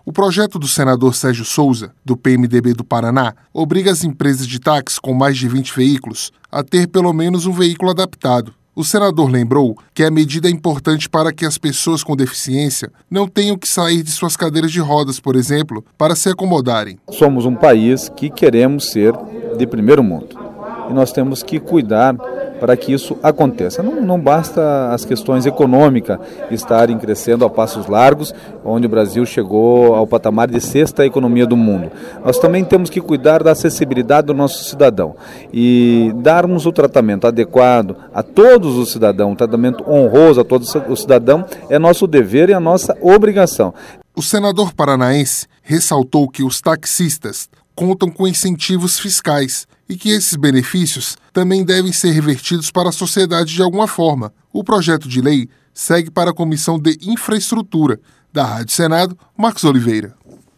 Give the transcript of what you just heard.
O projeto do senador Sérgio Souza, do PMDB do Paraná, obriga as empresas de táxi com mais de 20 veículos a ter pelo menos um veículo adaptado. O senador lembrou que a medida é importante para que as pessoas com deficiência não tenham que sair de suas cadeiras de rodas, por exemplo, para se acomodarem. Somos um país que queremos ser de primeiro mundo e nós temos que cuidar para que isso aconteça. Não basta as questões econômicas estarem crescendo a passos largos, onde o Brasil chegou ao patamar de sexta economia do mundo. Nós também temos que cuidar da acessibilidade do nosso cidadão e darmos o tratamento adequado a todos os cidadãos, um tratamento honroso a todos os cidadãos, é nosso dever e a nossa obrigação. O senador paranaense ressaltou que os taxistas contam com incentivos fiscais e que esses benefícios também devem ser revertidos para a sociedade de alguma forma. O projeto de lei segue para a Comissão de Infraestrutura da Rádio Senado, Marcos Oliveira.